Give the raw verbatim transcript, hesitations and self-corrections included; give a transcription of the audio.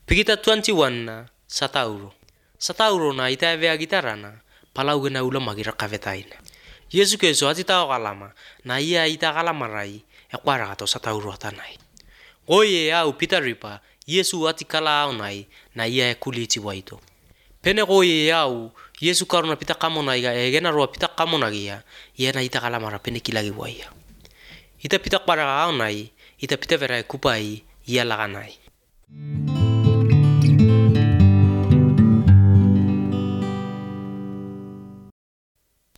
Pigita twenty-one na satauro. Satauro na ita vea gitarana palau gena ula magira kavetaina. Yesu Kristo ati tao kalama na ia ita kalamarai e kwara kato satauro tanai. Oye au Peter ripa Yesu ati kala au nai na ia e kuliti waito. Pene oye au Yesu karuna pita kamona iga e gena roa pita kamona gia ia na ita kalamara pene kilagi waia. Ita pita kwara au nai ita pita vera e kupai ia laganai.